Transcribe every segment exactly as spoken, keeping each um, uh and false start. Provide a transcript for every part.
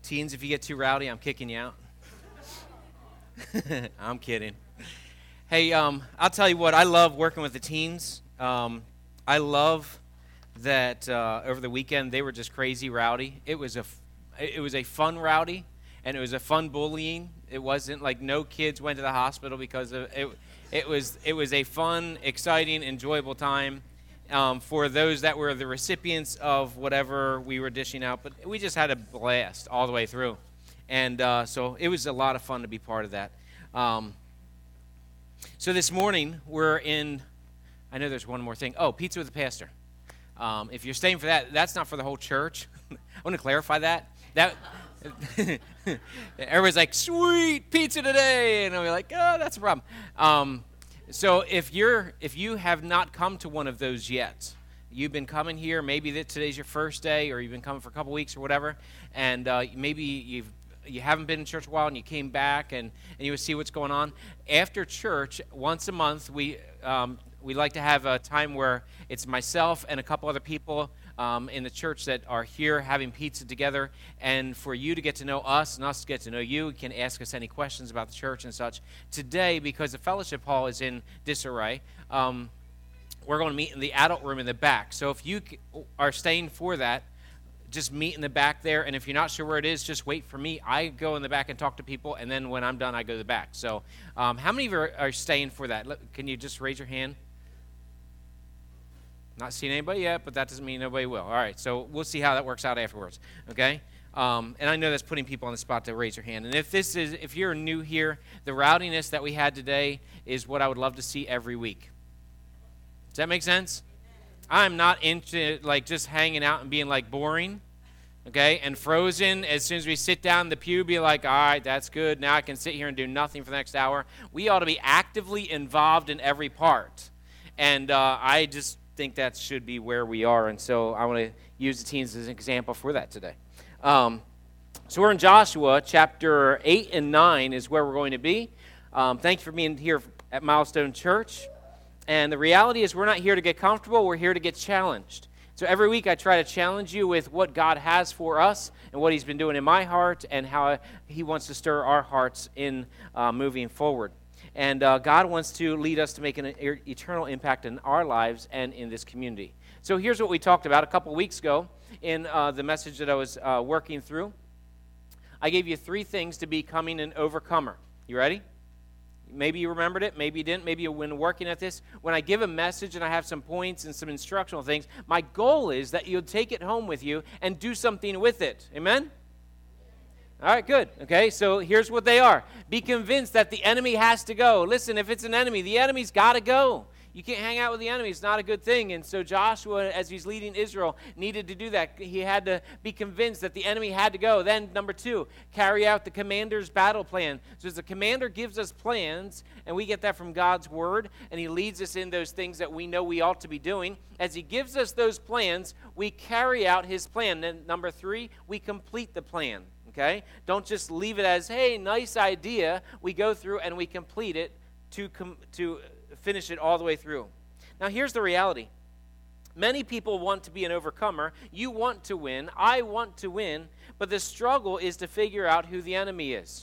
Teens, if you get too rowdy, I'm kicking you out. I'm kidding. Hey, um, I'll tell you what, I love working with the teens. Um, I love that uh, over the weekend they were just crazy rowdy. It was a, f- it was a fun rowdy, and it was a fun bullying. It wasn't like no kids went to the hospital because of it. It was it was a fun, exciting, enjoyable time um, for those that were the recipients of whatever we were dishing out. But we just had a blast all the way through, and uh, so it was a lot of fun to be part of that. Um, so this morning we're in. I know there's one more thing. Oh, Pizza with the Pastor. Um, if you're staying for that, that's not for the whole church. I want to clarify that. That. Everybody's like, sweet pizza today, and we're like, oh, that's a problem. Um, so if you're if you have not come to one of those yet, you've been coming here, maybe that today's your first day, or you've been coming for a couple weeks or whatever, and uh, maybe you've you haven't been in church a while and you came back and, and you would see what's going on. After church, once a month, we um, we like to have a time where it's myself and a couple other people Um, in the church that are here having pizza together, and for you to get to know us and us to get to know you. You can ask us any questions about the church and such. Today, because the fellowship hall is in disarray, um, we're going to meet in the adult room in the back. So if you are staying for that, just meet in the back there, and if you're not sure where it is, just wait for me. I go in the back and talk to people, and then when I'm done, I go to the back. So um, how many of you are, are staying for that? Can you just raise your hand? Not seen anybody yet, but that doesn't mean nobody will. All right, so we'll see how that works out afterwards, okay? Um, and I know that's putting people on the spot to raise your hand. And if this is, if you're new here, the rowdiness that we had today is what I would love to see every week. Does that make sense? I'm not into like just hanging out and being like boring, okay? And frozen. As soon as we sit down in the pew, be like, all right, that's good. Now I can sit here and do nothing for the next hour. We ought to be actively involved in every part. And uh, I just think that should be where we are, and so I want to use the teens as an example for that today. Um, so we're in Joshua chapter eight and nine is where we're going to be. Um, thank you for being here at Milestone Church. And the reality is we're not here to get comfortable, we're here to get challenged. So every week I try to challenge you with what God has for us and what he's been doing in my heart and how he wants to stir our hearts in uh, moving forward. And uh, God wants to lead us to make an eternal impact in our lives and in this community. So here's what we talked about a couple weeks ago in uh, the message that I was uh, working through. I gave you three things to becoming an overcomer. You ready? Maybe you remembered it, maybe you didn't, maybe you've been working at this. When I give a message and I have some points and some instructional things, my goal is that you'll take it home with you and do something with it. Amen? All right, good. Okay, so here's what they are. Be convinced that the enemy has to go. Listen, if it's an enemy, the enemy's got to go. You can't hang out with the enemy. It's not a good thing. And so Joshua, as he's leading Israel, needed to do that. He had to be convinced that the enemy had to go. Then, number two, carry out the commander's battle plan. So as the commander gives us plans, and we get that from God's word, and he leads us in those things that we know we ought to be doing. As he gives us those plans, we carry out his plan. Then, number three, we complete the plan. Okay? Don't just leave it as, hey, nice idea. We go through and we complete it to com- to finish it all the way through. Now, here's the reality. Many people want to be an overcomer. You want to win. I want to win. But the struggle is to figure out who the enemy is.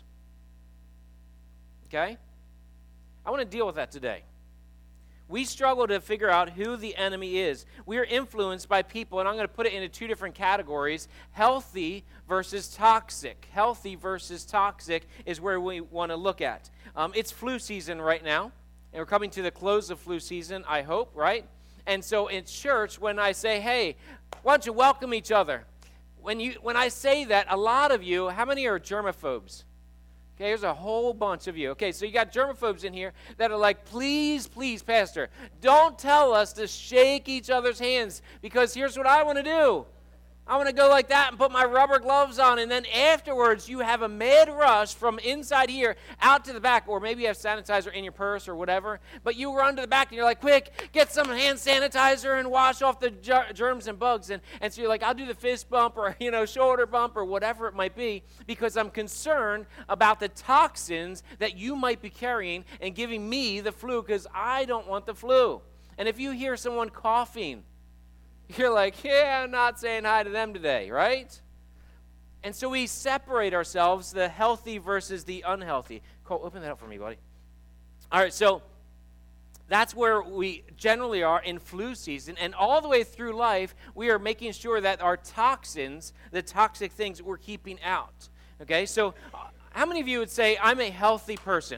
Okay? I want to deal with that today. We struggle to figure out who the enemy is. We are influenced by people, and I'm going to put it into two different categories. Healthy versus toxic. Healthy versus toxic is where we want to look at. Um, it's flu season right now, and we're coming to the close of flu season, I hope, right? And so in church, when I say, hey, why don't you welcome each other? When you when I say that, a lot of you, how many are germaphobes? Okay, there's a whole bunch of you. Okay, so you got germaphobes in here that are like, please, please, Pastor, don't tell us to shake each other's hands, because here's what I want to do. I want to go like that and put my rubber gloves on, and then afterwards you have a mad rush from inside here out to the back, or maybe you have sanitizer in your purse or whatever, but you run to the back and you're like, quick, get some hand sanitizer and wash off the ger- germs and bugs, and, and so you're like, I'll do the fist bump or, you know, shoulder bump or whatever it might be, because I'm concerned about the toxins that you might be carrying and giving me the flu, because I don't want the flu. And if you hear someone coughing, you're like, yeah, I'm not saying hi to them today, right? And so we separate ourselves, the healthy versus the unhealthy. Cole, open that up for me, buddy. All right, so that's where we generally are in flu season. And all the way through life, we are making sure that our toxins, the toxic things, we're keeping out. Okay, so uh, how many of you would say, I'm a healthy person?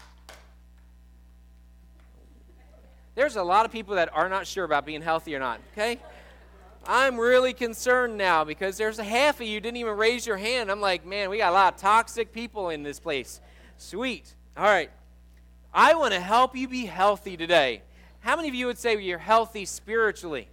There's a lot of people that are not sure about being healthy or not, okay? I'm really concerned now because there's a half of you didn't even raise your hand. I'm like, man, we got a lot of toxic people in this place. Sweet. All right. I want to help you be healthy today. How many of you would say you're healthy spiritually?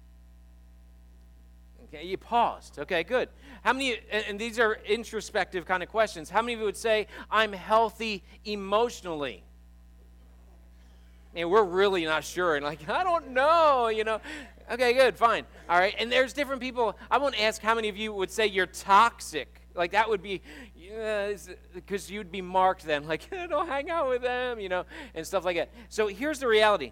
Okay, you paused. Okay, good. How many, and, and these are introspective kind of questions. How many of you would say, I'm healthy emotionally? Man, we're really not sure. And like, I don't know, you know. Okay, good, fine. All right, and there's different people. I want to ask how many of you would say you're toxic. Like that would be, because you'd be marked then. Like, don't hang out with them, you know, and stuff like that. So here's the reality.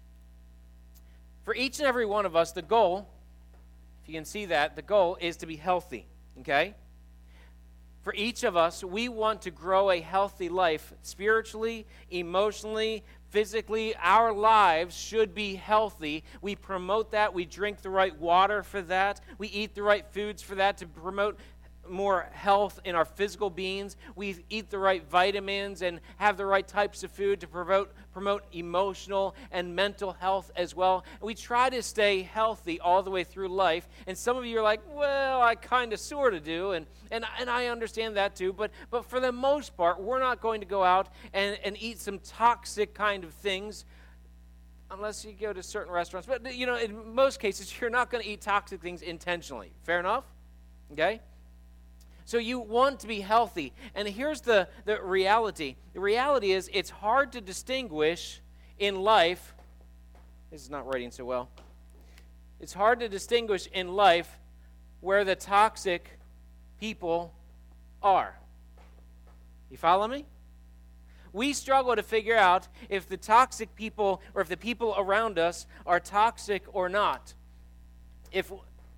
For each and every one of us, the goal, if you can see that, the goal is to be healthy, okay? For each of us, we want to grow a healthy life spiritually, emotionally, physically. Our lives should be healthy. We promote that. We drink the right water for that. We eat the right foods for that to promote more health in our physical beings. We eat the right vitamins and have the right types of food to promote, promote emotional and mental health as well. And we try to stay healthy all the way through life. And some of you are like, well, I kind of sort of do. And, and, and I understand that too. But, but for the most part, we're not going to go out and, and eat some toxic kind of things unless you go to certain restaurants. But, you know, in most cases, you're not going to eat toxic things intentionally. Fair enough? Okay? So you want to be healthy. And here's the, the reality. The reality is it's hard to distinguish in life. This is not writing so well. It's hard to distinguish in life where the toxic people are. You follow me? We struggle to figure out if the toxic people or if the people around us are toxic or not. If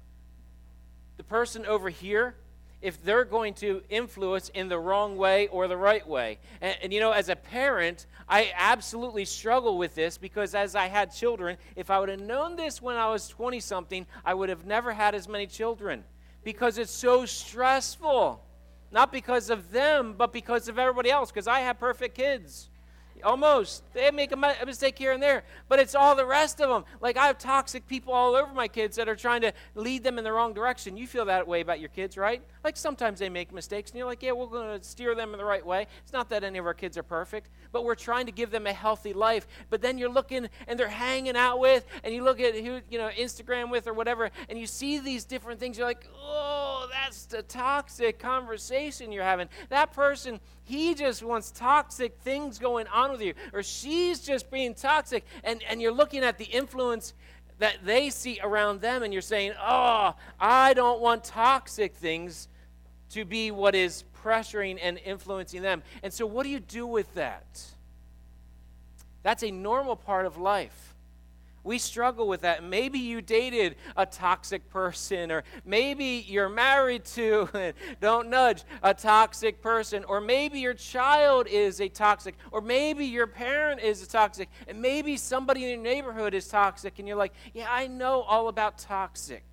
the person over here, if they're going to influence in the wrong way or the right way. And, and, you know, as a parent, I absolutely struggle with this because as I had children, if I would have known this when I was twenty-something, I would have never had as many children because it's so stressful. Not because of them, but because of everybody else, because I have perfect kids. Almost. They make a mistake here and there, but it's all the rest of them. Like I have toxic people all over my kids that are trying to lead them in the wrong direction. You feel that way about your kids, right? Like sometimes they make mistakes, and you're like, yeah, we're going to steer them in the right way. It's not that any of our kids are perfect, but we're trying to give them a healthy life. But then you're looking, and they're hanging out with, and you look at who, you know, Instagram with or whatever, and you see these different things. You're like, oh, that's the toxic conversation you're having. That person, he just wants toxic things going on with you, or she's just being toxic, and, and you're looking at the influence that they see around them, and you're saying, oh, I don't want toxic things to be what is pressuring and influencing them. And so what do you do with that? That's a normal part of life. We struggle with that. Maybe you dated a toxic person, or maybe you're married to, don't nudge, a toxic person, or maybe your child is a toxic, or maybe your parent is a toxic, and maybe somebody in your neighborhood is toxic, and you're like, yeah, I know all about toxic.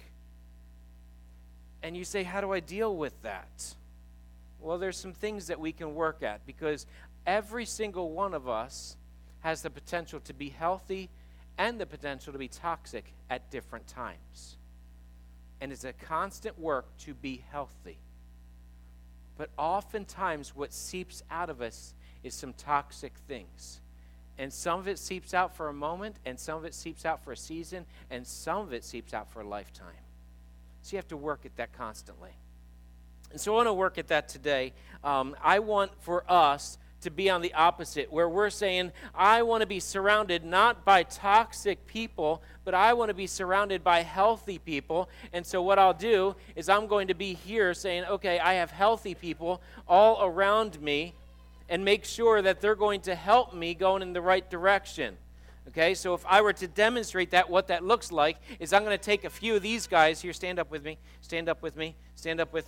And you say, how do I deal with that? Well, there's some things that we can work at, because every single one of us has the potential to be healthy and the potential to be toxic at different times. And it's a constant work to be healthy. But oftentimes what seeps out of us is some toxic things. And some of it seeps out for a moment, and some of it seeps out for a season, and some of it seeps out for a lifetime. So you have to work at that constantly. And so I want to work at that today. Um, I want for us to be on the opposite, where we're saying, I want to be surrounded not by toxic people, but I want to be surrounded by healthy people. And so what I'll do is I'm going to be here saying, okay, I have healthy people all around me, and make sure that they're going to help me going in the right direction. Okay, so if I were to demonstrate that, what that looks like is I'm going to take a few of these guys here. Stand up with me. Stand up with me. Stand up with me.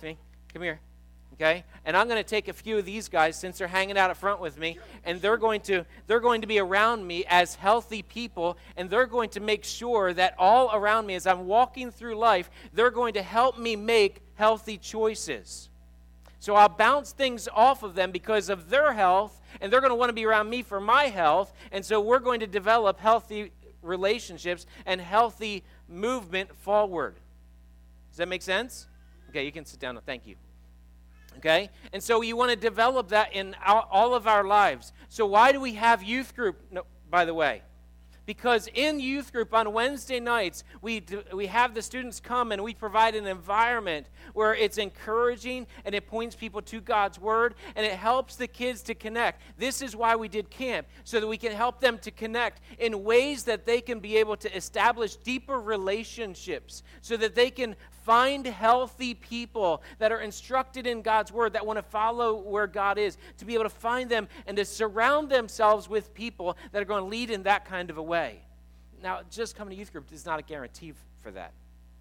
Come here. Okay? And I'm going to take a few of these guys since they're hanging out up front with me, and they're going to they're going to be around me as healthy people, and they're going to make sure that all around me as I'm walking through life, they're going to help me make healthy choices. So I'll bounce things off of them because of their health, and they're going to want to be around me for my health, and so we're going to develop healthy relationships and healthy movement forward. Does that make sense? Okay, you can sit down. Thank you. Okay? And so you want to develop that in all of our lives. So why do we have youth group, no, by the way? Because in youth group on Wednesday nights, we do, we have the students come and we provide an environment where it's encouraging and it points people to God's Word and it helps the kids to connect. This is why we did camp, so that we can help them to connect in ways that they can be able to establish deeper relationships, so that they can find healthy people that are instructed in God's Word, that want to follow where God is, to be able to find them and to surround themselves with people that are going to lead in that kind of a way. Now, just coming to youth group is not a guarantee for that.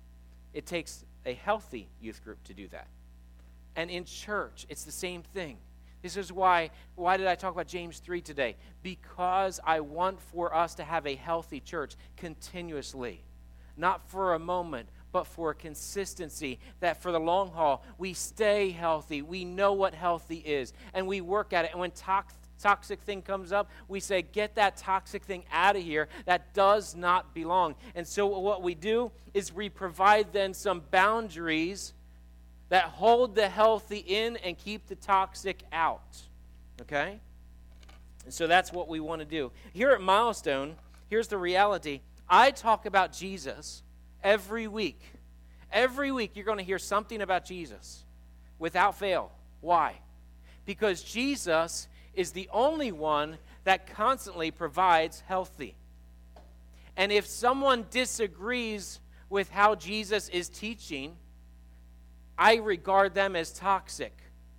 It takes a healthy youth group to do that. And in church, it's the same thing. This is why, why did I talk about James three today? Because I want for us to have a healthy church continuously, not for a moment, but for consistency, that for the long haul, we stay healthy. We know what healthy is, and we work at it. And when tox- toxic thing comes up, we say, get that toxic thing out of here. That does not belong. And so what we do is we provide then some boundaries that hold the healthy in and keep the toxic out. Okay? And so that's what we want to do. Here at Milestone, here's the reality. I talk about Jesus every week. Every week you're going to hear something about Jesus without fail. Why? Because Jesus is the only one that constantly provides healthy. And if someone disagrees with how Jesus is teaching, I regard them as toxic.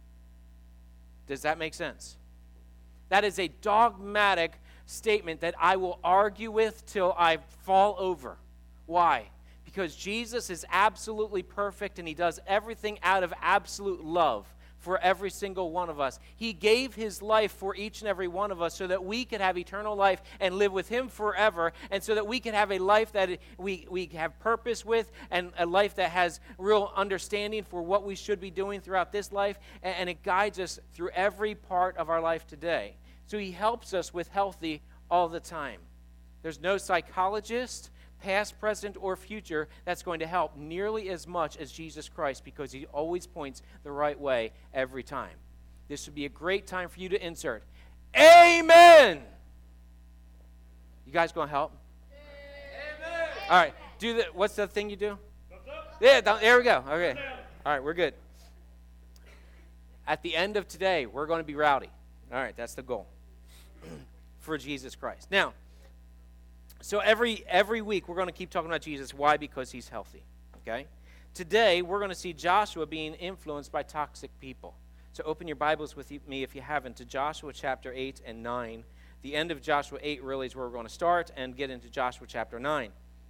Does that make sense? That is a dogmatic statement that I will argue with till I fall over. Why? Because Jesus is absolutely perfect and he does everything out of absolute love for every single one of us. He gave his life for each and every one of us so that we could have eternal life and live with him forever, and so that we could have a life that we, we have purpose with, and a life that has real understanding for what we should be doing throughout this life, and, and it guides us through every part of our life today. So he helps us with healthy all the time. There's no psychologist, past, present, or future, that's going to help nearly as much as Jesus Christ, because he always points the right way every time. This would be a great time for you to insert Amen. You guys going to help? Amen. All right. Do the. What's the thing you do? Yeah. There we go. Okay. All right. We're good. At the end of today, we're going to be rowdy. All right. That's the goal for Jesus Christ. Now. So every every week we're going to keep talking about Jesus. Why? Because he's healthy. Okay? Today we're going to see Joshua being influenced by toxic people. So open your Bibles with me, if you haven't, to Joshua chapter eight and nine. The end of Joshua eight really is where we're going to start and get into Joshua chapter nine.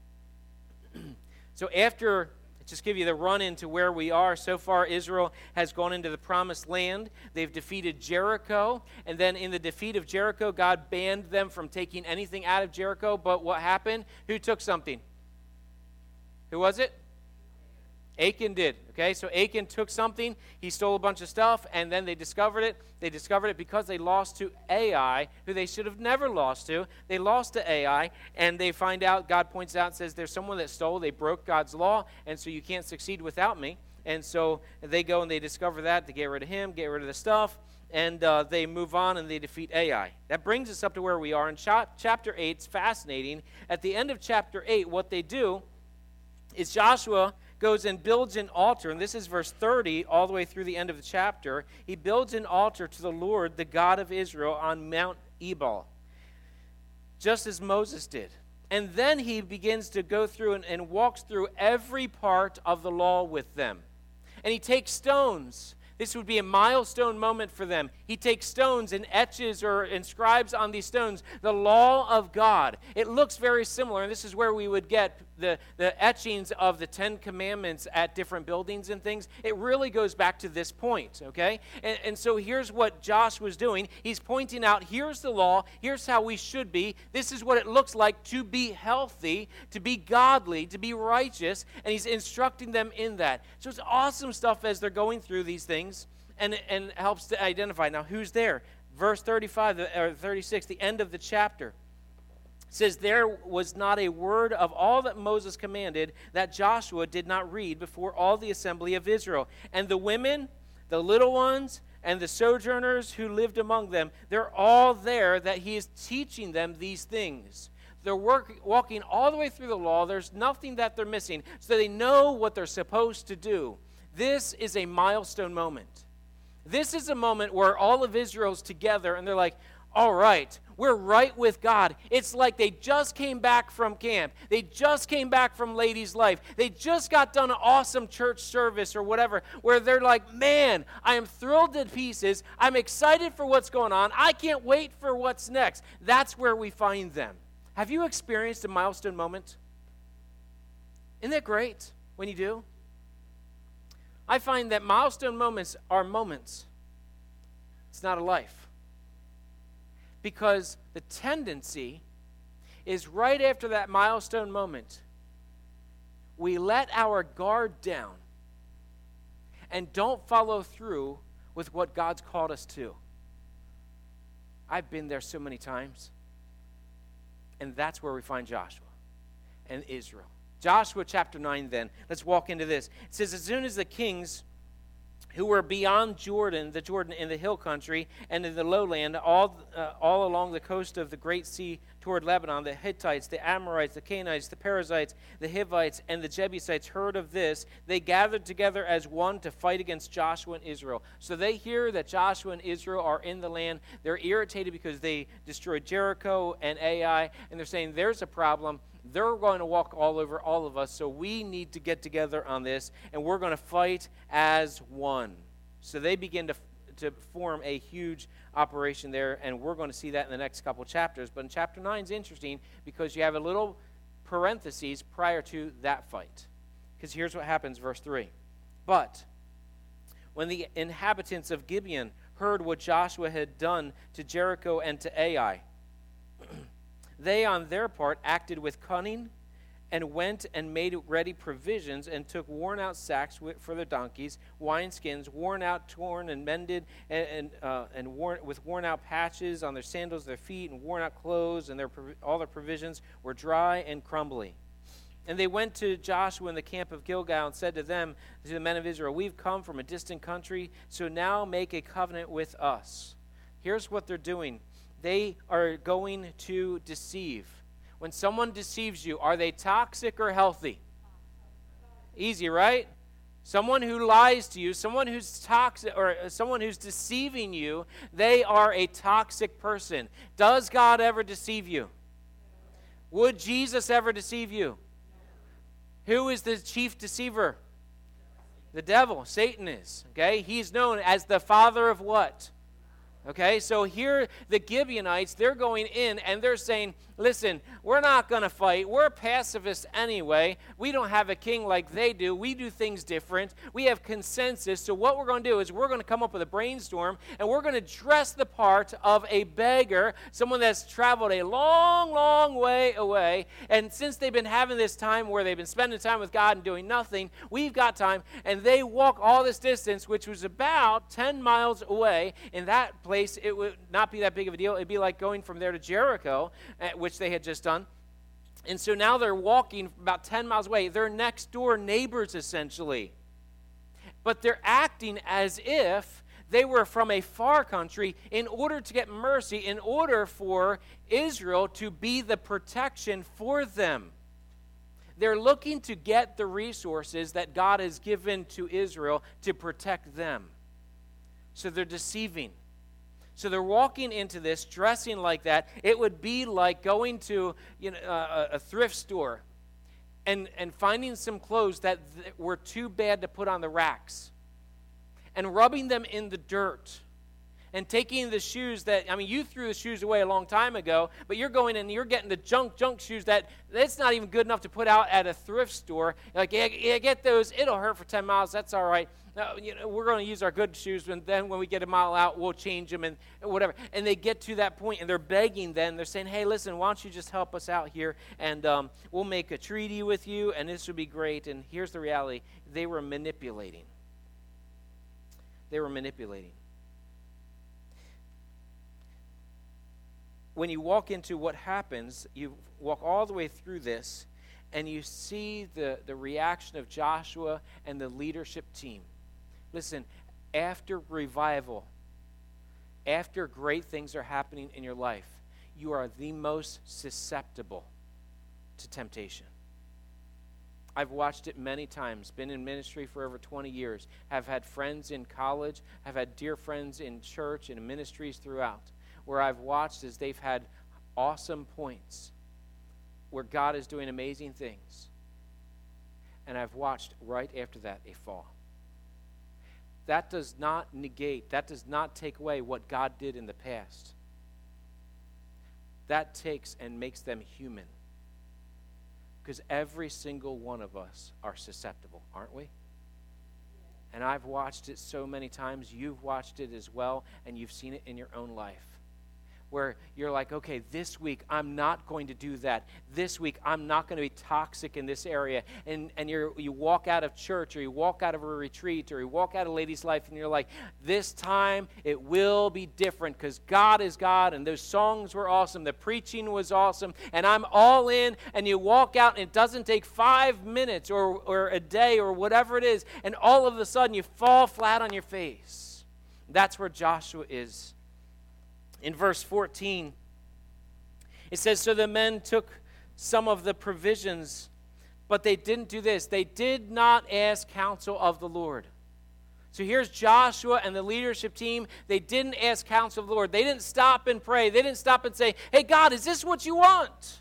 So after, just give you the run into where we are. So far, Israel has gone into the promised land. They've defeated Jericho. And then in the defeat of Jericho, God banned them from taking anything out of Jericho. But what happened? Who took something? Who was it? Achan did. Okay, so Achan took something. He stole a bunch of stuff, and then they discovered it. They discovered it because they lost to Ai, who they should have never lost to. They lost to Ai, and they find out, God points out and says, there's someone that stole. They broke God's law, and so you can't succeed without me. And so they go and they discover that. They get rid of him, get rid of the stuff, and uh, they move on and they defeat Ai. That brings us up to where we are in chapter eight. It's fascinating. At the end of chapter eight, what they do is Joshua goes and builds an altar, and this is verse thirty all the way through the end of the chapter. He builds an altar to the Lord, the God of Israel, on Mount Ebal, just as Moses did. And then he begins to go through and, and walks through every part of the law with them. And he takes stones. This would be a milestone moment for them. He takes stones and etches or inscribes on these stones the law of God. It looks very similar, and this is where we would get the, the etchings of the Ten Commandments at different buildings and things, it really goes back to this point, okay? And, and so here's what Joshua's doing. He's pointing out, here's the law, here's how we should be, this is what it looks like to be healthy, to be godly, to be righteous, and he's instructing them in that. So it's awesome stuff as they're going through these things, and, and helps to identify. Now, who's there? Verse thirty-five, or thirty-six, the end of the chapter. Says, there was not a word of all that Moses commanded that Joshua did not read before all the assembly of Israel. And the women, the little ones, and the sojourners who lived among them, they're all there that he is teaching them these things. They're work, walking all the way through the law. There's nothing that they're missing, so they know what they're supposed to do. This is a milestone moment. This is a moment where all of Israel's together, and they're like, all right, we're right with God. It's like they just came back from camp. They just came back from Ladies' Life. They just got done an awesome church service or whatever, where they're like, man, I am thrilled to pieces. I'm excited for what's going on. I can't wait for what's next. That's where we find them. Have you experienced a milestone moment? Isn't that great when you do? I find that milestone moments are moments. It's not a life. Because the tendency is right after that milestone moment, we let our guard down and don't follow through with what God's called us to. I've been there so many times. And that's where we find Joshua and Israel. Joshua chapter nine then. Let's walk into this. It says, as soon as the kings who were beyond Jordan, the Jordan in the hill country and in the lowland, all uh, all along the coast of the great sea toward Lebanon, the Hittites, the Amorites, the Canaanites, the Perizzites, the Hivites, and the Jebusites heard of this. They gathered together as one to fight against Joshua and Israel. So they hear that Joshua and Israel are in the land. They're irritated because they destroyed Jericho and Ai, and they're saying there's a problem. They're going to walk all over all of us, so we need to get together on this, and we're going to fight as one. So they begin to, to form a huge operation there, and we're going to see that in the next couple chapters. But in chapter nine is interesting because you have a little parentheses prior to that fight. Because here's what happens, verse three. But when the inhabitants of Gibeon heard what Joshua had done to Jericho and to Ai, they, on their part, acted with cunning and went and made ready provisions and took worn-out sacks for their donkeys, wineskins, worn-out, torn, and mended, and and, uh, and worn, with worn-out patches on their sandals, their feet, and worn-out clothes, and their all their provisions were dry and crumbly. And they went to Joshua in the camp of Gilgal and said to them, to the men of Israel, we've come from a distant country, so now make a covenant with us. Here's what they're doing. They are going to deceive. When someone deceives you, are they toxic or healthy? Easy, right? Someone who lies to you, someone who's toxic, or someone who's deceiving you, they are a toxic person. Does God ever deceive you? Would Jesus ever deceive you? Who is the chief deceiver? The devil, Satan is. Okay, he's known as the father of what? Okay, so here the Gibeonites, they're going in and they're saying, listen, we're not going to fight. We're pacifists anyway. We don't have a king like they do. We do things different. We have consensus. So what we're going to do is we're going to come up with a brainstorm and we're going to dress the part of a beggar, someone that's traveled a long, long way away. And since they've been having this time where they've been spending time with God and doing nothing, we've got time. And they walk all this distance, which was about ten miles away. In that place, it would not be that big of a deal. It'd be like going from there to Jericho, which they had just done. And so now they're walking about ten miles away. They're next door neighbors, essentially. But they're acting as if they were from a far country in order to get mercy, in order for Israel to be the protection for them. They're looking to get the resources that God has given to Israel to protect them. So they're deceiving. So they're walking into this, dressing like that. It would be like going to you know, a, a thrift store and, and finding some clothes that th- were too bad to put on the racks and rubbing them in the dirt and taking the shoes that, I mean, you threw the shoes away a long time ago, but you're going and you're getting the junk, junk shoes that it's not even good enough to put out at a thrift store. Like, yeah, yeah get those. It'll hurt for ten miles. That's all right. No, you know, we're going to use our good shoes, and then when we get a mile out, we'll change them and whatever. And they get to that point, and they're begging then. They're saying, hey, listen, why don't you just help us out here, and um, we'll make a treaty with you, and this would be great. And here's the reality. They were manipulating. They were manipulating. When you walk into what happens, you walk all the way through this, and you see the, the reaction of Joshua and the leadership team. Listen, after revival, after great things are happening in your life, you are the most susceptible to temptation. I've watched it many times, been in ministry for over twenty years, have had friends in college, have had dear friends in church and in ministries throughout, where I've watched as they've had awesome points, where God is doing amazing things. And I've watched right after that a fall. That does not negate, that does not take away what God did in the past. That takes and makes them human. Because every single one of us are susceptible, aren't we? And I've watched it so many times. You've watched it as well, and you've seen it in your own life. Where you're like, okay, this week I'm not going to do that. This week I'm not going to be toxic in this area. And and you you walk out of church, or you walk out of a retreat, or you walk out of Ladies' Life, and you're like, this time it will be different because God is God, and those songs were awesome. The preaching was awesome, and I'm all in. And you walk out, and it doesn't take five minutes or or a day or whatever it is, and all of a sudden you fall flat on your face. That's where Joshua is. In verse fourteen, it says, so the men took some of the provisions, but they didn't do this. They did not ask counsel of the Lord. So here's Joshua and the leadership team. They didn't ask counsel of the Lord. They didn't stop and pray. They didn't stop and say, hey, God, is this what you want?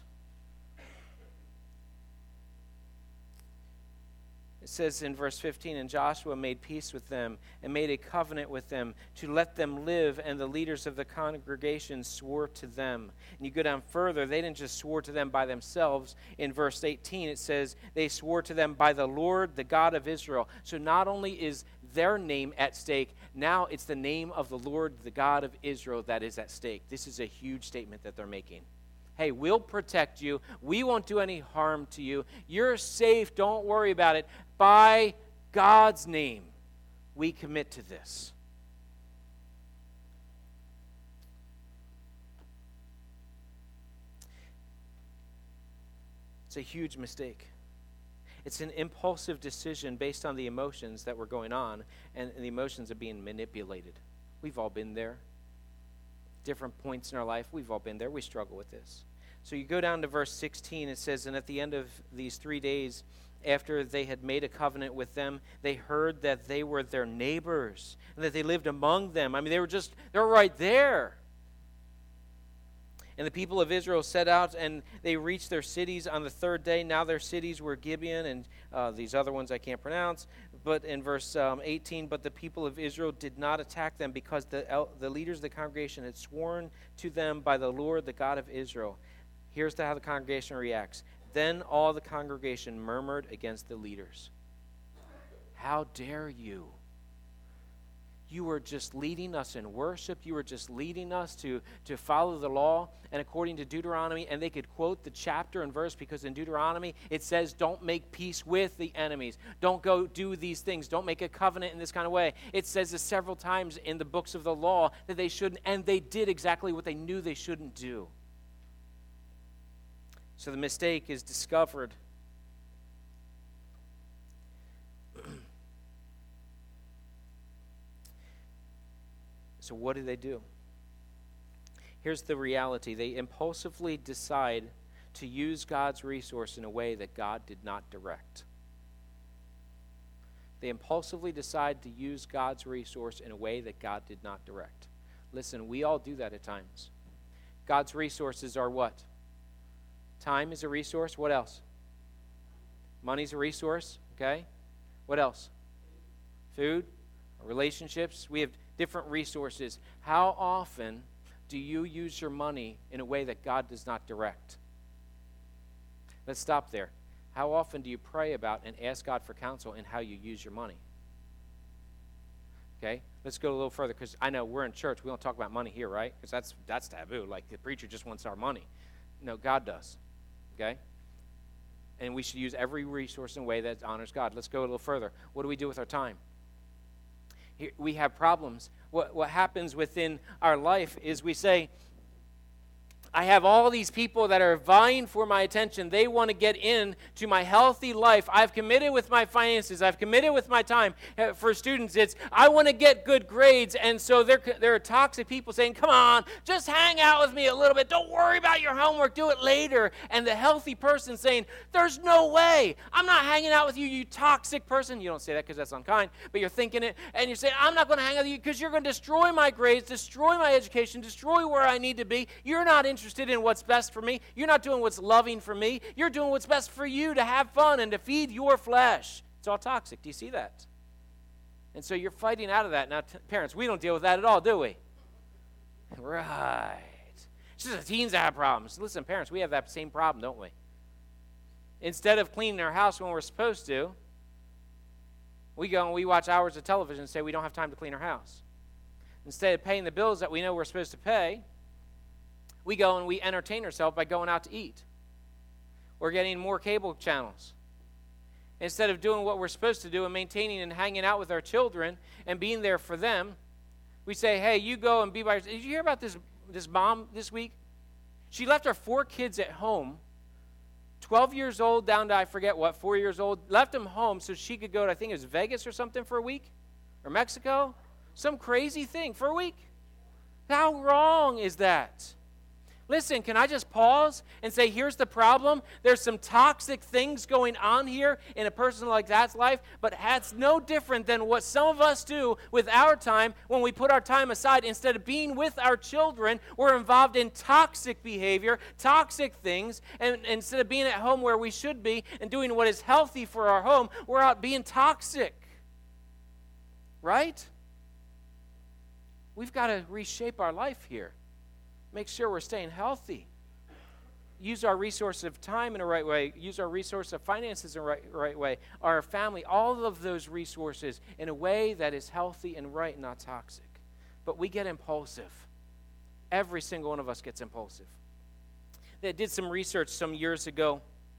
It says in verse fifteen, and Joshua made peace with them and made a covenant with them to let them live, and the leaders of the congregation swore to them. And you go down further, they didn't just swore to them by themselves. In verse eighteen, it says they swore to them by the Lord, the God of Israel. So not only is their name at stake, now it's the name of the Lord, the God of Israel, that is at stake. This is a huge statement that they're making. Hey, we'll protect you. We won't do any harm to you. You're safe. Don't worry about it. By God's name, we commit to this. It's a huge mistake. It's an impulsive decision based on the emotions that were going on, and the emotions are being manipulated. We've all been there. Different points in our life, we've all been there. We struggle with this. So you go down to verse sixteen, it says, and at the end of these three days, after they had made a covenant with them, they heard that they were their neighbors and that they lived among them. I mean, they were just, they were right there. And the people of Israel set out, and they reached their cities on the third day. Now their cities were Gibeon, and uh, these other ones I can't pronounce. But in verse um, eighteen, but the people of Israel did not attack them because the, el- the leaders of the congregation had sworn to them by the Lord, the God of Israel. Here's how the congregation reacts. Then all the congregation murmured against the leaders. How dare you? You were just leading us in worship. You were just leading us to, to follow the law. And according to Deuteronomy, and they could quote the chapter and verse because in Deuteronomy it says, don't make peace with the enemies. Don't go do these things. Don't make a covenant in this kind of way. It says this several times in the books of the law that they shouldn't, and they did exactly what they knew they shouldn't do. So the mistake is discovered. So what do they do? Here's the reality. They impulsively decide to use God's resource in a way that God did not direct. They impulsively decide to use God's resource in a way that God did not direct. Listen, we all do that at times. God's resources are what? Time is a resource. What else? Money's a resource. Okay. What else? Food, relationships. We have different resources. How often do you use your money in a way that God does not direct? Let's stop there. How often do you pray about and ask God for counsel in how you use your money? Okay, let's go a little further, because I know we're in church. We don't talk about money here, right? Because that's that's taboo. Like, the preacher just wants our money. No, God does. Okay? And we should use every resource in a way that honors God. Let's go a little further. What do we do with our time? Here, we have problems. What, what happens within our life is we say, I have all these people that are vying for my attention. They want to get in to my healthy life. I've committed with my finances. I've committed with my time. Uh, for students, it's, I want to get good grades. And so there, there are toxic people saying, come on, just hang out with me a little bit. Don't worry about your homework. Do it later. And the healthy person saying, there's no way. I'm not hanging out with you, you toxic person. You don't say that because that's unkind, but you're thinking it. And you're saying, I'm not going to hang out with you because you're going to destroy my grades, destroy my education, destroy where I need to be. You're not interested interested in what's best for me. You're not doing what's loving for me. You're doing what's best for you to have fun and to feed your flesh. It's all toxic. Do you see that? And so you're fighting out of that. Now, t- parents, we don't deal with that at all, do we? Right. It's just the teens that have problems. Listen, parents, we have that same problem, don't we? Instead of cleaning our house when we're supposed to, we go and we watch hours of television and say we don't have time to clean our house. Instead of paying the bills that we know we're supposed to pay, we go and we entertain ourselves by going out to eat. We're getting more cable channels. Instead of doing what we're supposed to do and maintaining and hanging out with our children and being there for them, we say, hey, you go and be by yourself. Did you hear about this, this mom this week? She left her four kids at home, twelve years old down to I forget what, four years old, left them home so she could go to, I think it was Vegas or something for a week, or Mexico. Some crazy thing for a week. How wrong is that? Listen, can I just pause and say, here's the problem. There's some toxic things going on here in a person like that's life, but that's no different than what some of us do with our time when we put our time aside. Instead of being with our children, we're involved in toxic behavior, toxic things, and instead of being at home where we should be and doing what is healthy for our home, we're out being toxic. Right? We've got to reshape our life here. Make sure we're staying healthy. Use our resource of time in the right way. Use our resource of finances in the right, right way. Our family, all of those resources in a way that is healthy and right, not toxic. But we get impulsive. Every single one of us gets impulsive. They did some research some years ago.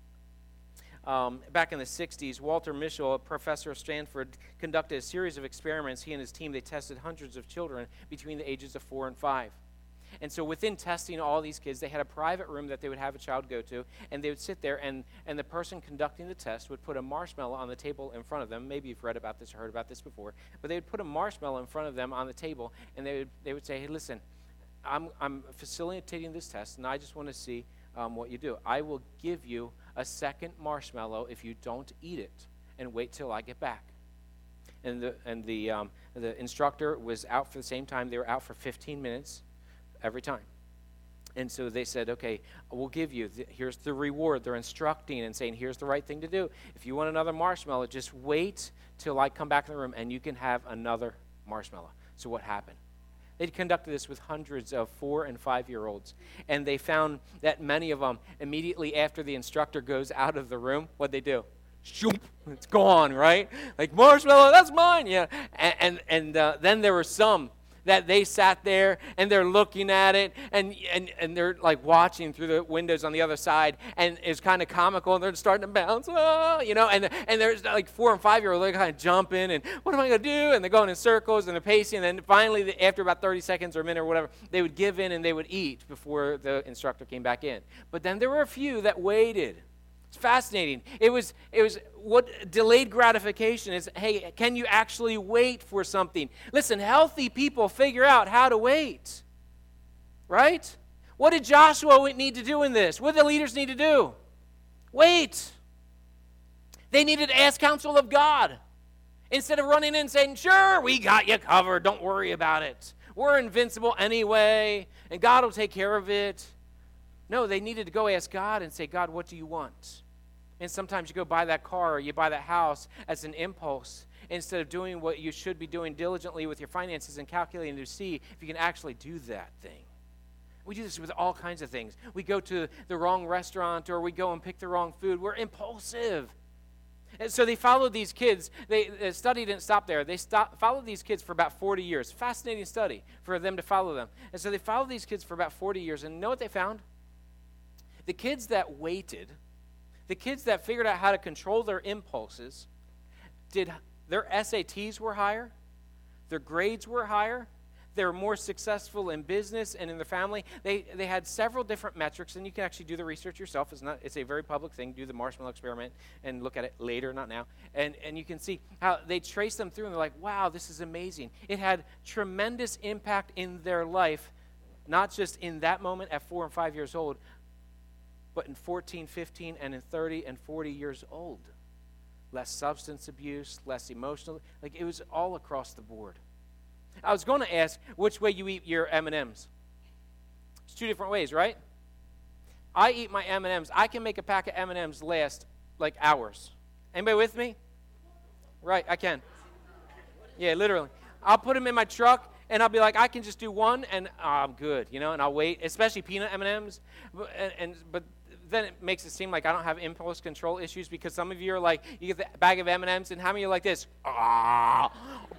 Um, back in the sixties, Walter Mischel, a professor at Stanford, conducted a series of experiments. He and his team, they tested hundreds of children between the ages of four and five. And so within testing all these kids, they had a private room that they would have a child go to, and they would sit there, and, and the person conducting the test would put a marshmallow on the table in front of them. Maybe you've read about this or heard about this before. But they would put a marshmallow in front of them on the table, and they would, they would say, hey, listen, I'm, I'm facilitating this test, and I just want to see um, what you do. I will give you a second marshmallow if you don't eat it, and wait till I get back. And the, and the, um, the instructor was out for the same time. They were out for fifteen minutes. Every time. And so they said, okay, we'll give you, the, here's the reward. They're instructing and saying, here's the right thing to do. If you want another marshmallow, just wait till I come back in the room and you can have another marshmallow. So what happened? They conducted this with hundreds of four and five-year-olds, and they found that many of them, immediately after the instructor goes out of the room, what'd they do? Shoop, it's gone, right? Like, marshmallow, that's mine, yeah. And, and, and uh, then there were some that they sat there and they're looking at it and and, and they're like watching through the windows on the other side, and it's kind of comical, and they're starting to bounce, oh, you know, and and there's like four and five-year-olds, they're kind of jumping, and what am I going to do? And they're going in circles, and they're pacing, and then finally, after about thirty seconds or a minute or whatever, they would give in and they would eat before the instructor came back in. But then there were a few that waited. It's fascinating. It was it was what delayed gratification is. Hey, can you actually wait for something? Listen, healthy people figure out how to wait. Right? What did Joshua need to do in this? What did the leaders need to do? Wait. They needed to ask counsel of God. Instead of running in and saying, sure, we got you covered. Don't worry about it. We're invincible anyway, and God will take care of it. No, they needed to go ask God and say, God, what do you want? And sometimes you go buy that car or you buy that house as an impulse instead of doing what you should be doing diligently with your finances and calculating to see if you can actually do that thing. We do this with all kinds of things. We go to the wrong restaurant or we go and pick the wrong food. We're impulsive. And so they followed these kids. They, the study didn't stop there. They stopped, followed these kids for about forty years. Fascinating study for them to follow them. And so they followed these kids for about forty years. And you know what they found? The kids that waited, the kids that figured out how to control their impulses, did their S A Ts were higher, their grades were higher, they were more successful in business and in their family. They they had several different metrics, and you can actually do the research yourself. It's not it's a very public thing. Do the marshmallow experiment and look at it later, not now. And and you can see how they trace them through, and they're like, wow, this is amazing. It had tremendous impact in their life, not just in that moment at four and five years old, but in fourteen, fifteen, and in thirty and forty years old. Less substance abuse, less emotional. Like, it was all across the board. I was going to ask which way you eat your M and M's. It's two different ways, right? I eat my M and M's. I can make a pack of M and M's last like hours. Anybody with me? Right, I can. Yeah, literally. I'll put them in my truck, and I'll be like, I can just do one, and oh, I'm good, you know, and I'll wait, especially peanut M and M's. But, and, and, but then it makes it seem like I don't have impulse control issues because some of you are like, you get the bag of M and M's, and how many are like this? Ah.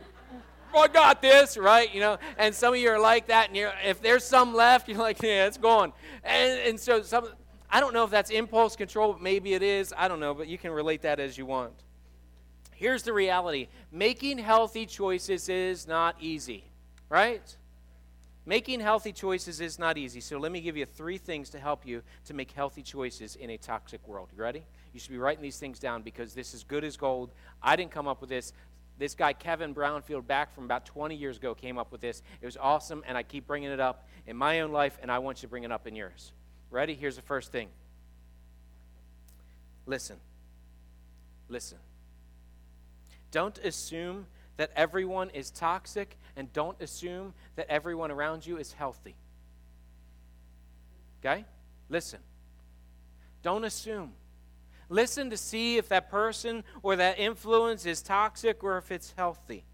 I got this, right? You know, and some of you are like that, and you're, if there's some left, you're like, yeah, it's gone. And and so some, I don't know if that's impulse control, but maybe it is. I don't know, but you can relate that as you want. Here's the reality. Making healthy choices is not easy, right? Making healthy choices is not easy. So let me give you three things to help you to make healthy choices in a toxic world. You ready? You should be writing these things down because this is good as gold. I didn't come up with this. This guy, Kevin Brownfield, back from about twenty years ago, came up with this. It was awesome, and I keep bringing it up in my own life, and I want you to bring it up in yours. Ready? Here's the first thing. Listen. Listen. Don't assume that everyone is toxic, and don't assume that everyone around you is healthy. Okay? Listen. Don't assume. Listen to see if that person or that influence is toxic or if it's healthy.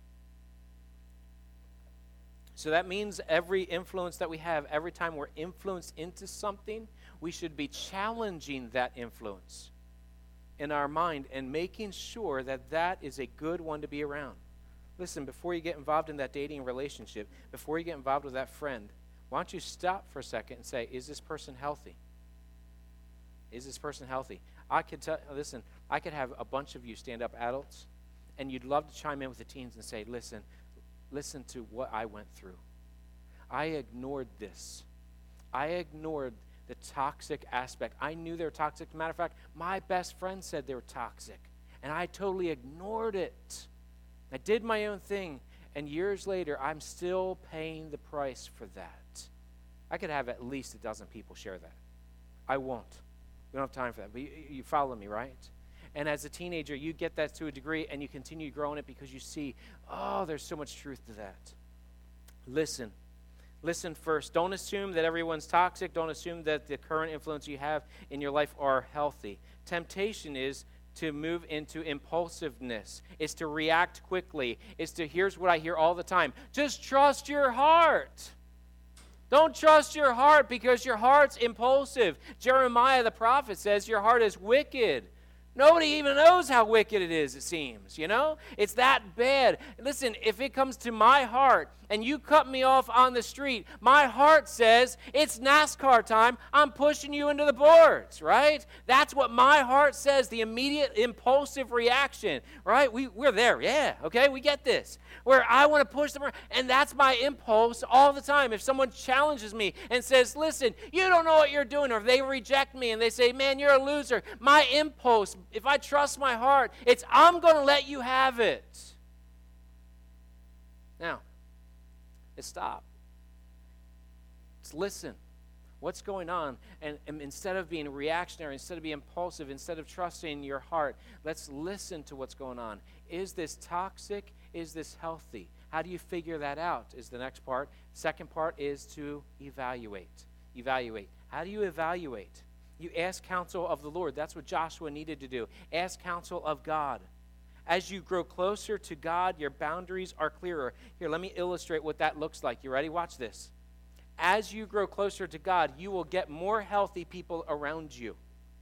So that means every influence that we have, every time we're influenced into something, we should be challenging that influence in our mind and making sure that that is a good one to be around. Listen, before you get involved in that dating relationship, before you get involved with that friend, why don't you stop for a second and say, is this person healthy? Is this person healthy? I could tell, listen, I could have a bunch of you stand up adults, and you'd love to chime in with the teens and say, listen, listen to what I went through. I ignored this. I ignored the toxic aspect. I knew they were toxic. As a matter of fact, my best friend said they were toxic, and I totally ignored it. I did my own thing, and years later, I'm still paying the price for that. I could have at least a dozen people share that. I won't. We don't have time for that, but you, you follow me, right? And as a teenager, you get that to a degree, and you continue growing it because you see, oh, there's so much truth to that. Listen. Listen first. Don't assume that everyone's toxic. Don't assume that the current influence you have in your life are healthy. Temptation is to move into impulsiveness. It's to react quickly. It's to, here's what I hear all the time, just trust your heart. Don't trust your heart because your heart's impulsive. Jeremiah the prophet says your heart is wicked. Nobody even knows how wicked it is, it seems, you know? It's that bad. Listen, if it comes to my heart and you cut me off on the street, my heart says, it's NASCAR time. I'm pushing you into the boards, right? That's what my heart says, the immediate impulsive reaction, right? We, we're there, yeah, okay? We get this. Where I want to push them around, and that's my impulse all the time. If someone challenges me and says, listen, you don't know what you're doing, or if they reject me and they say, man, you're a loser, my impulse, if I trust my heart, it's I'm going to let you have it. Now, let's stop. Let's listen. What's going on? And, and instead of being reactionary, instead of being impulsive, instead of trusting your heart, let's listen to what's going on. Is this toxic? Is this healthy? How do you figure that out is the next part. Second part is to evaluate. Evaluate. How do you evaluate? You ask counsel of the Lord. That's what Joshua needed to do. Ask counsel of God. As you grow closer to God, your boundaries are clearer. Here, let me illustrate what that looks like. You ready? Watch this. As you grow closer to God, you will get more healthy people around you.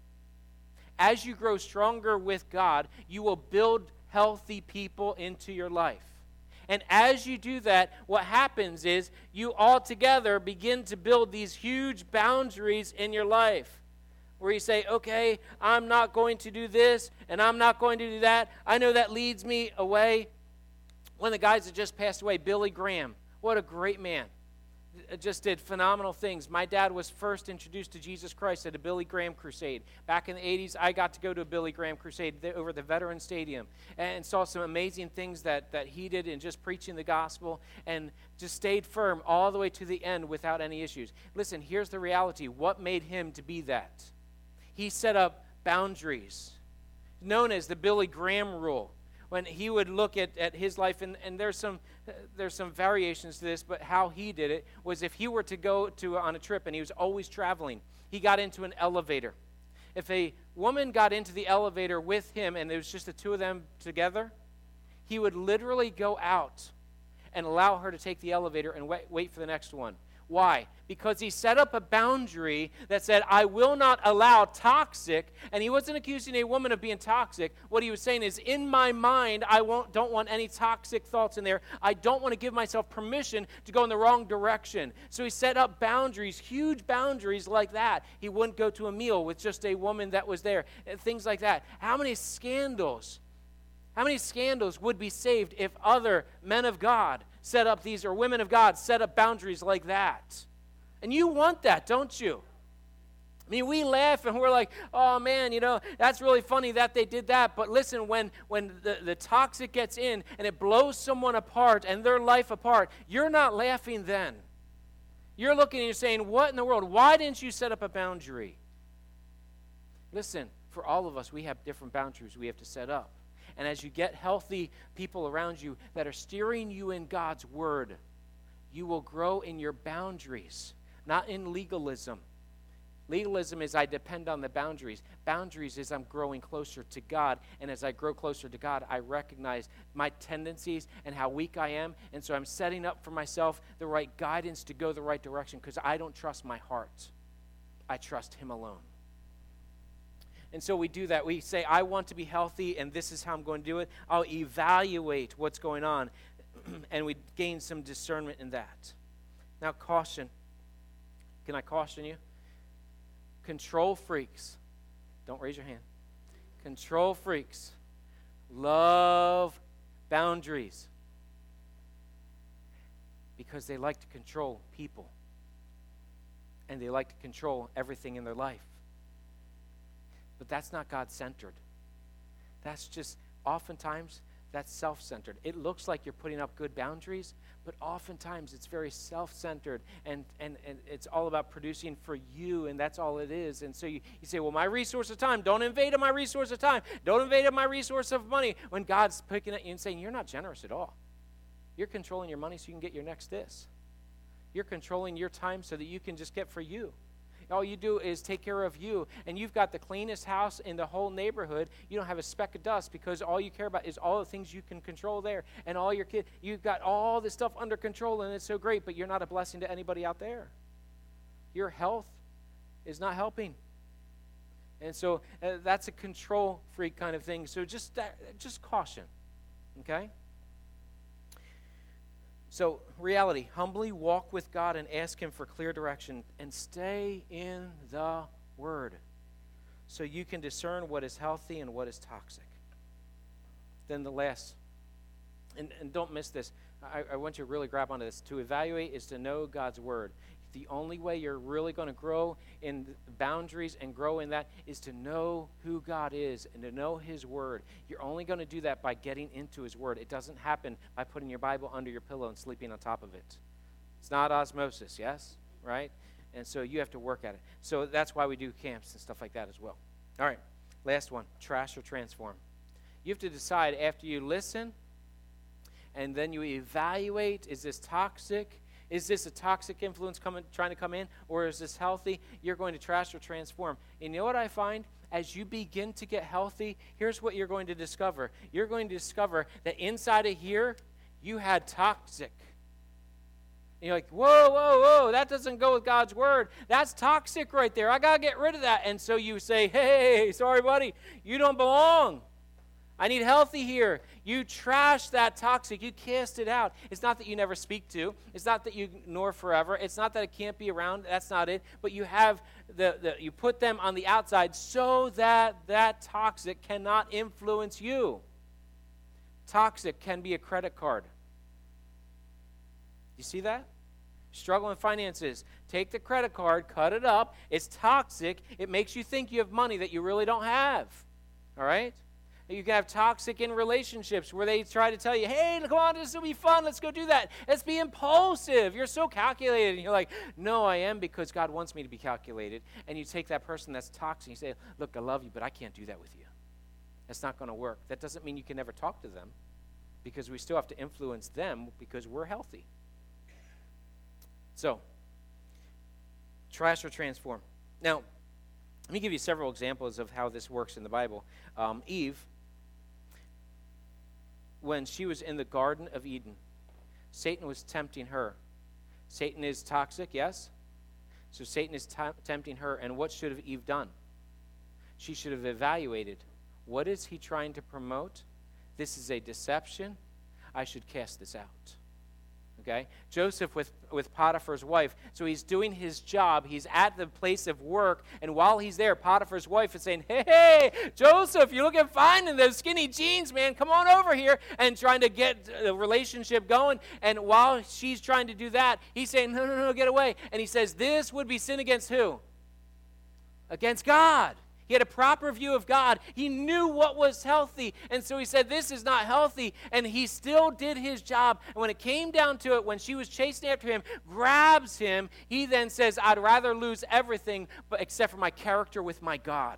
As you grow stronger with God, you will build healthy people into your life. And as you do that, what happens is you all together begin to build these huge boundaries in your life, where you say, okay, I'm not going to do this, and I'm not going to do that. I know that leads me away. One of the guys that just passed away, Billy Graham, what a great man. Just did phenomenal things. My dad was first introduced to Jesus Christ at a Billy Graham crusade. Back in the eighties, I got to go to a Billy Graham crusade over the Veterans Stadium and saw some amazing things that, that he did in just preaching the gospel, and just stayed firm all the way to the end without any issues. Listen, here's the reality. What made him to be that? He set up boundaries, known as the Billy Graham rule. When he would look at, at his life, and, and there's some uh, there's some variations to this, but how he did it was, if he were to go to on a trip, and he was always traveling, he got into an elevator. If a woman got into the elevator with him, and it was just the two of them together, he would literally go out and allow her to take the elevator and wait, wait for the next one. Why? Because he set up a boundary that said, I will not allow toxic, and he wasn't accusing a woman of being toxic. What he was saying is, in my mind, I won't, don't want any toxic thoughts in there. I don't want to give myself permission to go in the wrong direction. So he set up boundaries, huge boundaries like that. He wouldn't go to a meal with just a woman that was there, and things like that. How many scandals, how many scandals would be saved if other men of God set up these, or women of God set up boundaries like that? And you want that, don't you? I mean, we laugh and we're like, oh man, you know, that's really funny that they did that. But listen, when, when the, the toxic gets in and it blows someone apart and their life apart, you're not laughing then. You're looking and you're saying, what in the world? Why didn't you set up a boundary? Listen, for all of us, we have different boundaries we have to set up. And as you get healthy people around you that are steering you in God's word, you will grow in your boundaries, not in legalism. Legalism is I depend on the boundaries. Boundaries is I'm growing closer to God. And as I grow closer to God, I recognize my tendencies and how weak I am. And so I'm setting up for myself the right guidance to go the right direction, because I don't trust my heart. I trust Him alone. And so we do that. We say, I want to be healthy, and this is how I'm going to do it. I'll evaluate what's going on, and we gain some discernment in that. Now, caution. Can I caution you? Control freaks. Don't raise your hand. Control freaks love boundaries because they like to control people, and they like to control everything in their life. But that's not God-centered. That's just, oftentimes, that's self-centered. It looks like you're putting up good boundaries, but oftentimes it's very self-centered, and, and, and it's all about producing for you, and that's all it is. And so you, you say, well, my resource of time, don't invade my resource of time. Don't invade my resource of money. When God's picking at you and saying, you're not generous at all. You're controlling your money so you can get your next this. You're controlling your time so that you can just get for you. All you do is take care of you, and you've got the cleanest house in the whole neighborhood. You don't have a speck of dust because all you care about is all the things you can control there. And all your kids, you've got all this stuff under control, and it's so great, but you're not a blessing to anybody out there. Your health is not helping. And so uh, that's a control freak kind of thing. So just that, just caution, okay? So, reality, humbly walk with God and ask Him for clear direction, and stay in the Word so you can discern what is healthy and what is toxic. Then the last, and, and don't miss this, I, I want you to really grab onto this. To evaluate is to know God's Word. The only way you're really going to grow in boundaries and grow in that is to know who God is and to know His Word. You're only going to do that by getting into His Word. It doesn't happen by putting your Bible under your pillow and sleeping on top of it. It's not osmosis, yes? Right? And so you have to work at it. So that's why we do camps and stuff like that as well. All right, last one, trash or transform. You have to decide after you listen and then you evaluate, is this toxic? Is this a toxic influence coming, trying to come in, or is this healthy? You're going to trash or transform. And you know what I find? As you begin to get healthy, here's what you're going to discover. You're going to discover that inside of here, you had toxic. And you're like, whoa, whoa, whoa, that doesn't go with God's word. That's toxic right there. I got to get rid of that. And so you say, hey, sorry, buddy, you don't belong. I need healthy here. You trash that toxic. You cast it out. It's not that you never speak to. It's not that you ignore forever. It's not that it can't be around. That's not it. But you have the, the you put them on the outside so that that toxic cannot influence you. Toxic can be a credit card. You see that? Struggle in finances. Take the credit card, cut it up. It's toxic. It makes you think you have money that you really don't have. All right? You can have toxic in relationships where they try to tell you, hey, come on, this will be fun. Let's go do that. Let's be impulsive. You're so calculated. And you're like, no, I am because God wants me to be calculated. And you take that person that's toxic and you say, look, I love you, but I can't do that with you. That's not going to work. That doesn't mean you can never talk to them because we still have to influence them because we're healthy. So, trash or transform. Now, let me give you several examples of how this works in the Bible. Um, Eve, when she was in the Garden of Eden, Satan was tempting her. Satan is toxic, yes? So Satan is t- tempting her, and what should have Eve done? She should have evaluated, what is he trying to promote? This is a deception. I should cast this out. Okay? Joseph with, with Potiphar's wife. So he's doing his job. He's at the place of work. And while he's there, Potiphar's wife is saying, hey, hey, Joseph, you're looking fine in those skinny jeans, man. Come on over here. And trying to get the relationship going. And while she's trying to do that, he's saying, no, no, no, get away. And he says, this would be sin against who? Against God. He had a proper view of God. He knew what was healthy. And so he said, this is not healthy. And he still did his job. And when it came down to it, when she was chasing after him, grabs him, he then says, I'd rather lose everything but except for my character with my God.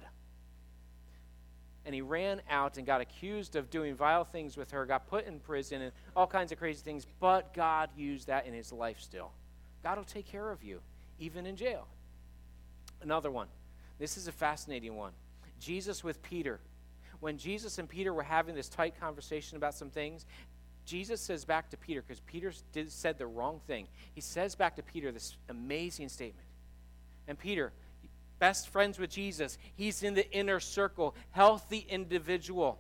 And he ran out and got accused of doing vile things with her, got put in prison and all kinds of crazy things. But God used that in his life still. God will take care of you, even in jail. Another one. This is a fascinating one. Jesus with Peter. When Jesus and Peter were having this tight conversation about some things, Jesus says back to Peter, because Peter did, said the wrong thing. He says back to Peter this amazing statement. And Peter, best friends with Jesus, he's in the inner circle, healthy individual.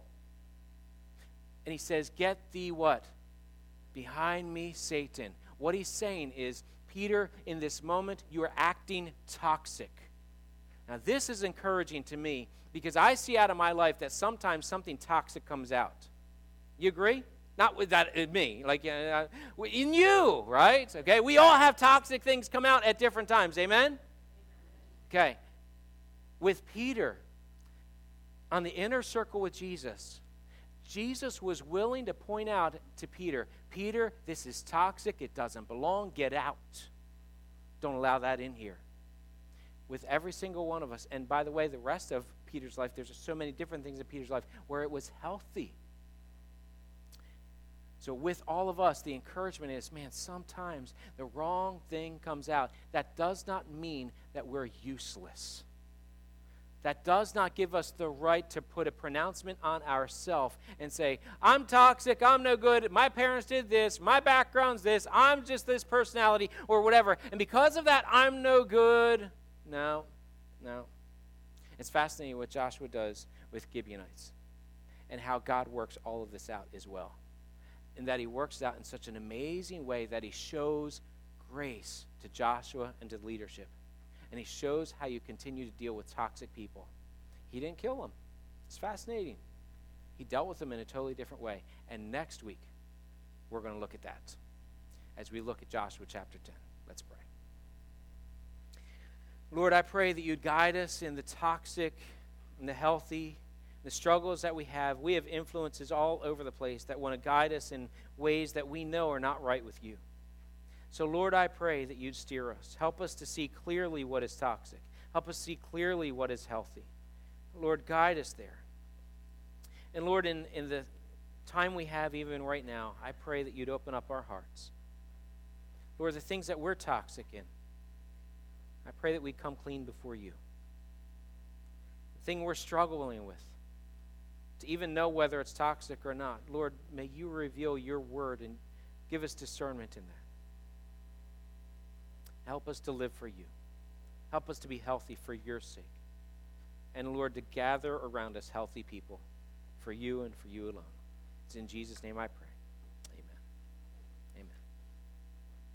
And he says, get thee what? Behind me, Satan. What he's saying is, Peter, in this moment, you are acting toxic. Now, this is encouraging to me because I see out of my life that sometimes something toxic comes out. You agree? Not with that in me, like uh, in you, right? Okay, we all have toxic things come out at different times. Amen? Okay. With Peter, on the inner circle with Jesus, Jesus was willing to point out to Peter, Peter, this is toxic. It doesn't belong. Get out. Don't allow that in here. With every single one of us. And by the way, the rest of Peter's life, there's so many different things in Peter's life where it was healthy. So with all of us, the encouragement is, man, sometimes the wrong thing comes out. That does not mean that we're useless. That does not give us the right to put a pronouncement on ourselves and say, I'm toxic, I'm no good, my parents did this, my background's this, I'm just this personality, or whatever. And because of that, I'm no good. No, no. It's fascinating what Joshua does with Gibeonites and how God works all of this out as well. And that he works it out in such an amazing way that he shows grace to Joshua and to leadership. And he shows how you continue to deal with toxic people. He didn't kill them. It's fascinating. He dealt with them in a totally different way. And next week, we're going to look at that as we look at Joshua chapter ten. Let's pray. Lord, I pray that you'd guide us in the toxic and the healthy, the struggles that we have. We have influences all over the place that want to guide us in ways that we know are not right with you. So, Lord, I pray that you'd steer us. Help us to see clearly what is toxic. Help us see clearly what is healthy. Lord, guide us there. And, Lord, in, in the time we have even right now, I pray that you'd open up our hearts. Lord, the things that we're toxic in, I pray that we come clean before you. The thing we're struggling with, to even know whether it's toxic or not, Lord, may you reveal your word and give us discernment in that. Help us to live for you. Help us to be healthy for your sake. And Lord, to gather around us healthy people for you and for you alone. It's in Jesus' name I pray.